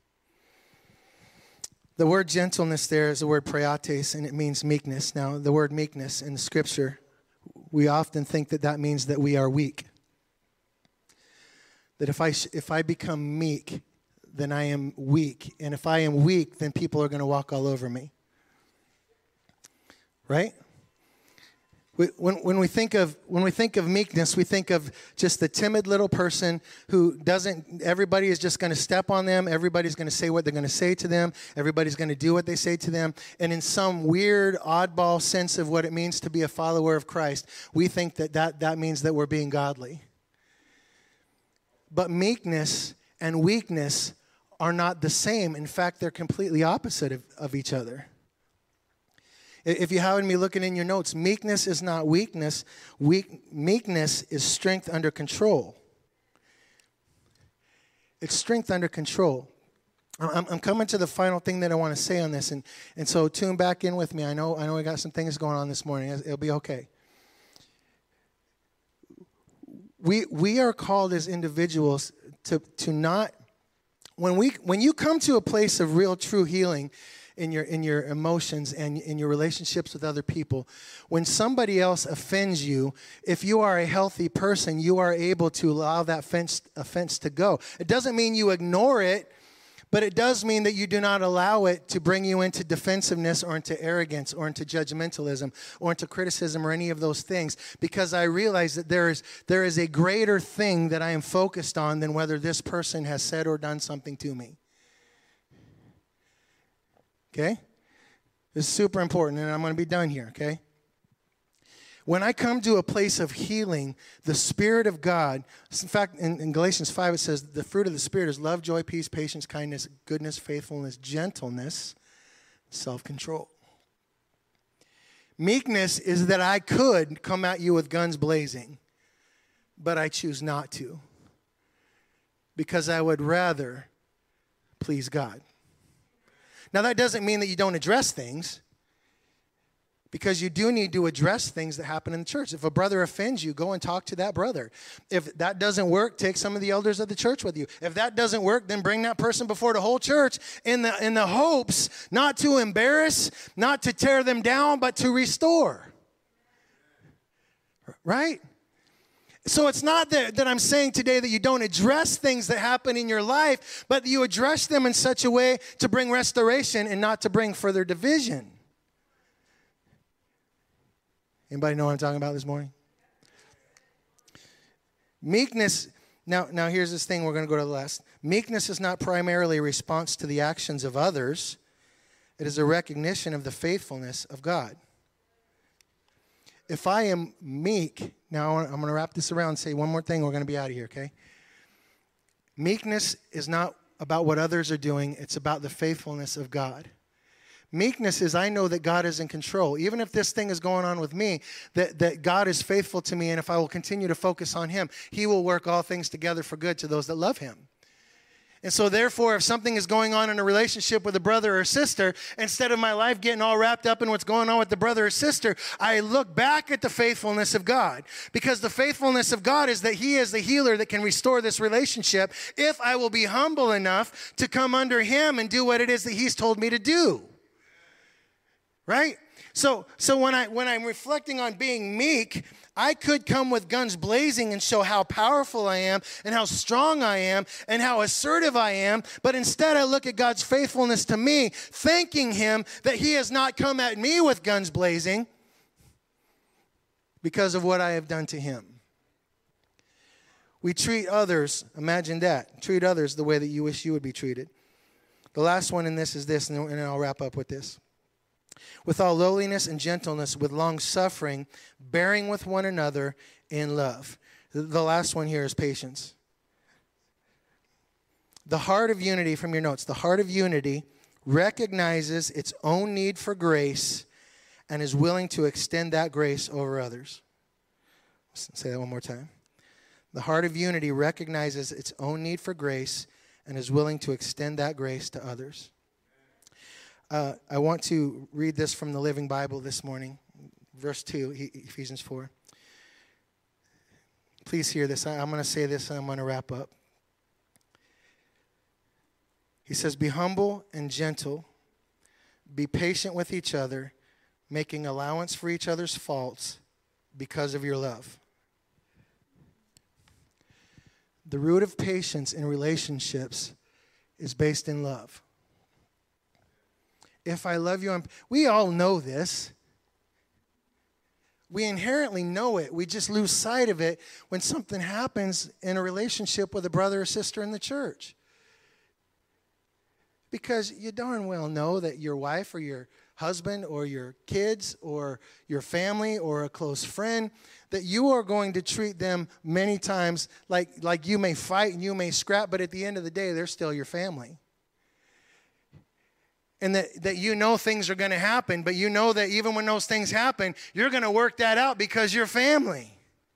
The word gentleness there is the word praetes, and it means meekness. Now, the word meekness in the Scripture, we often think that that means that we are weak. That if I if I become meek, then I am weak. And if I am weak, then people are going to walk all over me. Right? We, when, when we think of when we think of meekness, we think of just the timid little person who doesn't. Everybody is just going to step on them. Everybody's going to say what they're going to say to them. Everybody's going to do what they say to them. And in some weird, oddball sense of what it means to be a follower of Christ, we think that that, that means that we're being godly. But meekness and weakness are not the same. In fact, they're completely opposite of, of each other. If you haven't been looking in your notes, meekness is not weakness. Weak, meekness is strength under control. It's strength under control. I'm, I'm coming to the final thing that I want to say on this, and, and so tune back in with me. I know I know we got some things going on this morning. It'll be okay. We we are called as individuals to to not when we when you come to a place of real true healing in your in your emotions and in your relationships with other people, when somebody else offends you, if you are a healthy person, you are able to allow that offense, offense to go. It doesn't mean you ignore it, but it does mean that you do not allow it to bring you into defensiveness or into arrogance or into judgmentalism or into criticism or any of those things, because I realize that there is there is a greater thing that I am focused on than whether this person has said or done something to me. Okay? This is super important, and I'm going to be done here, okay? When I come to a place of healing, the Spirit of God, in fact, in, in Galatians five, it says the fruit of the Spirit is love, joy, peace, patience, kindness, goodness, faithfulness, gentleness, self-control. Meekness is that I could come at you with guns blazing, but I choose not to, because I would rather please God. Now, that doesn't mean that you don't address things, because you do need to address things that happen in the church. If a brother offends you, go and talk to that brother. If that doesn't work, take some of the elders of the church with you. If that doesn't work, then bring that person before the whole church in the, in the hopes not to embarrass, not to tear them down, but to restore. Right? So it's not that, that I'm saying today that you don't address things that happen in your life, but that you address them in such a way to bring restoration and not to bring further division. Anybody know what I'm talking about this morning? Meekness, now, now here's this thing, we're going to go to the last. Meekness is not primarily a response to the actions of others. It is a recognition of the faithfulness of God. If I am meek, now I'm going to wrap this around and say one more thing, we're going to be out of here, okay? Meekness is not about what others are doing, it's about the faithfulness of God. Meekness is I know that God is in control. Even if this thing is going on with me, that, that God is faithful to me, and if I will continue to focus on Him, He will work all things together for good to those that love Him. And so therefore, if something is going on in a relationship with a brother or sister, instead of my life getting all wrapped up in what's going on with the brother or sister, I look back at the faithfulness of God. Because the faithfulness of God is that He is the healer that can restore this relationship if I will be humble enough to come under Him and do what it is that He's told me to do. Right? So, so when I when I'm reflecting on being meek, I could come with guns blazing and show how powerful I am and how strong I am and how assertive I am. But instead, I look at God's faithfulness to me, thanking Him that He has not come at me with guns blazing because of what I have done to Him. We treat others, imagine that, treat others the way that you wish you would be treated. The last one in this is this, and then I'll wrap up with this. With all lowliness and gentleness, with long suffering, bearing with one another in love. The last one here is patience. The heart of unity, from your notes, the heart of unity recognizes its own need for grace and is willing to extend that grace over others. Let's say that one more time. The heart of unity recognizes its own need for grace and is willing to extend that grace to others. Uh, I want to read this from the Living Bible this morning, verse two, Ephesians four. Please hear this. I'm going to say this and I'm going to wrap up. He says, be humble and gentle, be patient with each other, making allowance for each other's faults because of your love. The root of patience in relationships is based in love. If I love you, I'm, we all know this. We inherently know it. We just lose sight of it when something happens in a relationship with a brother or sister in the church. Because you darn well know that your wife or your husband or your kids or your family or a close friend, that you are going to treat them many times like, like you may fight and you may scrap, but at the end of the day, they're still your family. And that, that you know things are going to happen, but you know that even when those things happen, you're going to work that out because you're family.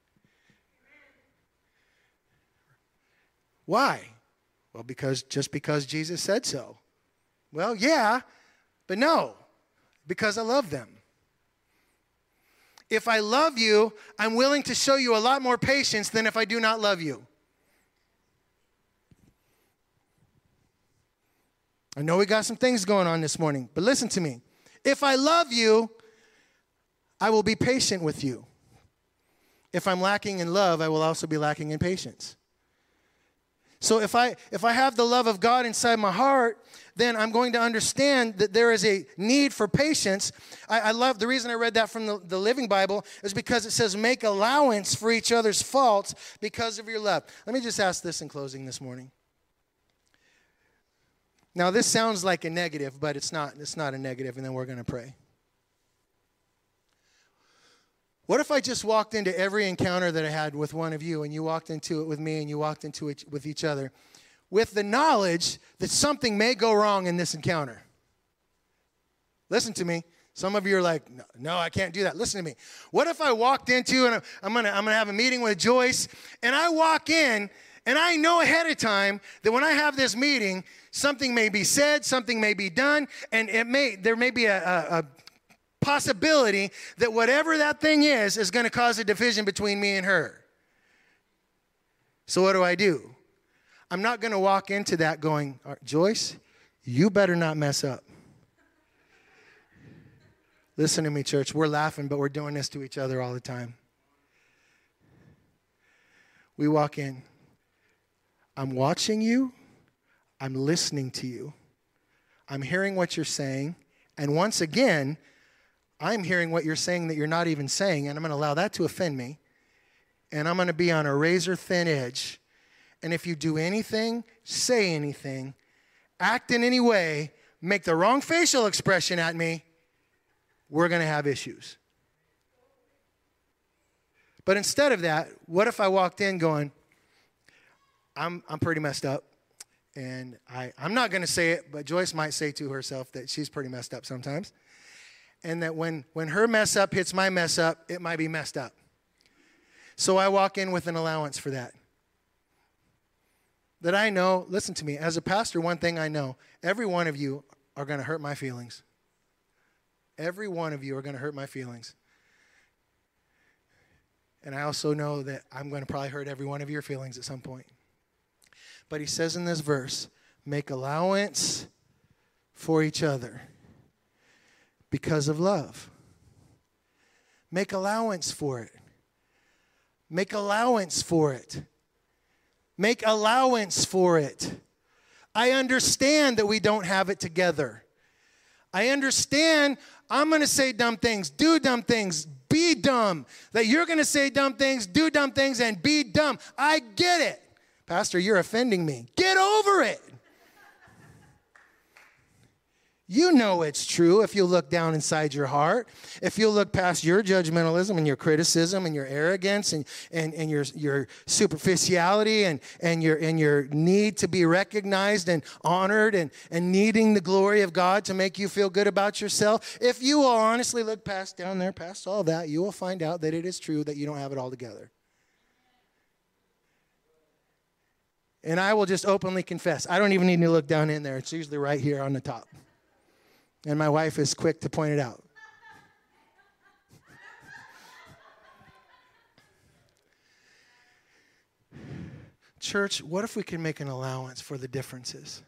Why? Well, because just because Jesus said so. Well, yeah, but no, because I love them. If I love you, I'm willing to show you a lot more patience than if I do not love you. I know we got some things going on this morning, but listen to me. If I love you, I will be patient with you. If I'm lacking in love, I will also be lacking in patience. So if I if I have the love of God inside my heart, then I'm going to understand that there is a need for patience. I, I love, the reason I read that from the, the Living Bible is because it says, make allowance for each other's faults because of your love. Let me just ask this in closing this morning. Now, this sounds like a negative, but it's not. It's not a negative, and then we're going to pray. What if I just walked into every encounter that I had with one of you, and you walked into it with me, and you walked into it with each other, with the knowledge that something may go wrong in this encounter? Listen to me. Some of you are like, no, no, I can't do that. Listen to me. What if I walked into, and I'm going to I'm going to have a meeting with Joyce, and I walk in, and I know ahead of time that when I have this meeting, something may be said, something may be done, and it may there may be a, a, a possibility that whatever that thing is is going to cause a division between me and her. So what do I do? I'm not going to walk into that going, Joyce, you better not mess up. Listen to me, church. We're laughing, but we're doing this to each other all the time. We walk in. I'm watching you. I'm listening to you. I'm hearing what you're saying. And once again, I'm hearing what you're saying that you're not even saying, and I'm going to allow that to offend me. And I'm going to be on a razor-thin edge. And if you do anything, say anything, act in any way, make the wrong facial expression at me, we're going to have issues. But instead of that, what if I walked in going, I'm I'm pretty messed up. And I, I'm not going to say it, but Joyce might say to herself that she's pretty messed up sometimes. And that when, when her mess up hits my mess up, it might be messed up. So I walk in with an allowance for that. That I know, listen to me, as a pastor, one thing I know, every one of you are going to hurt my feelings. Every one of you are going to hurt my feelings. And I also know that I'm going to probably hurt every one of your feelings at some point. But he says in this verse, make allowance for each other because of love. Make allowance for it. Make allowance for it. Make allowance for it. I understand that we don't have it together. I understand I'm going to say dumb things, do dumb things, be dumb. That you're going to say dumb things, do dumb things, and be dumb. I get it. Pastor, you're offending me. Get over it. You know it's true if you look down inside your heart. If you look past your judgmentalism and your criticism and your arrogance and, and, and your, your superficiality and, and, your, and your need to be recognized and honored and, and needing the glory of God to make you feel good about yourself. If you will honestly look past down there, past all that, you will find out that it is true that you don't have it all together. And I will just openly confess. I don't even need to look down in there. It's usually right here on the top. And my wife is quick to point it out. Church, what if we can make an allowance for the differences?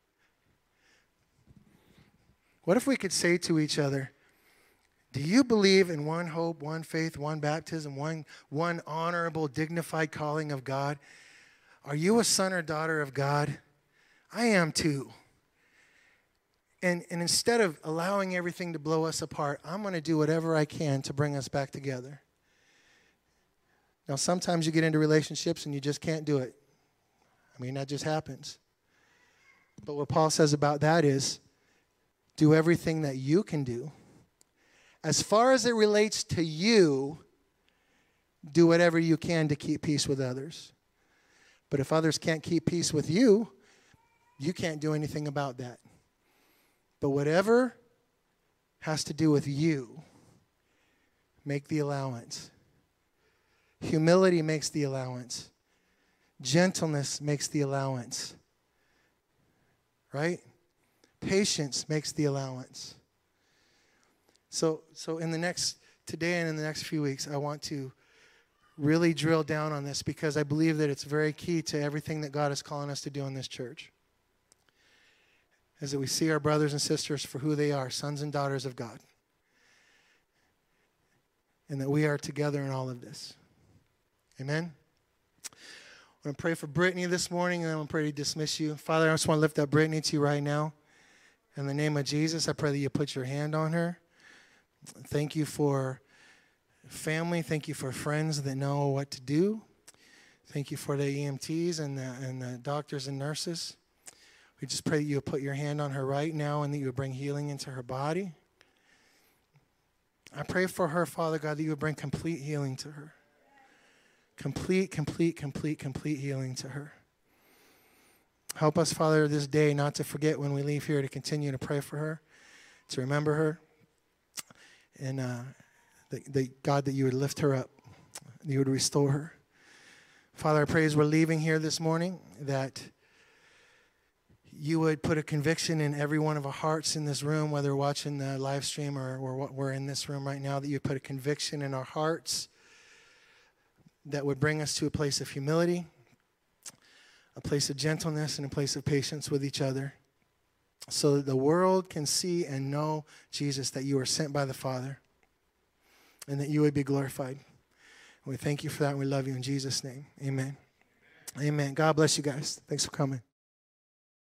What if we could say to each other, do you believe in one hope, one faith, one baptism, one, one honorable, dignified calling of God? Are you a son or daughter of God? I am too. And, and instead of allowing everything to blow us apart, I'm going to do whatever I can to bring us back together. Now, sometimes you get into relationships and you just can't do it. I mean, that just happens. But what Paul says about that is, do everything that you can do. As far as it relates to you, do whatever you can to keep peace with others. But if others can't keep peace with you, you can't do anything about that. But whatever has to do with you, make the allowance. Humility makes the allowance. Gentleness makes the allowance. Right? Patience makes the allowance. So, so in the next, today and in the next few weeks, I want to really drill down on this because I believe that it's very key to everything that God is calling us to do in this church. Is that we see our brothers and sisters for who they are, sons and daughters of God. And that we are together in all of this. Amen? I'm going to pray for Brittany this morning, and then I'm going to pray to dismiss you. Father, I just want to lift up Brittany to you right now. In the name of Jesus, I pray that you put your hand on her. Thank you for family. Thank you for friends that know what to do. Thank you for the E M Ts and the, and the doctors and nurses. We just pray that you would put your hand on her right now and that you would bring healing into her body. I pray for her, Father God, that you would bring complete healing to her. Complete, complete, complete, complete healing to her. Help us, Father, this day not to forget when we leave here to continue to pray for her, to remember her, and uh, that, that, God, that you would lift her up, that you would restore her. Father, I pray as we're leaving here this morning that you would put a conviction in every one of our hearts in this room, whether watching the live stream or, or what we're in this room right now, that you put a conviction in our hearts that would bring us to a place of humility, a place of gentleness, and a place of patience with each other, so that the world can see and know, Jesus, that you are sent by the Father and that you would be glorified. And we thank you for that, and we love you in Jesus' name. Amen. Amen. God bless you guys. Thanks for coming.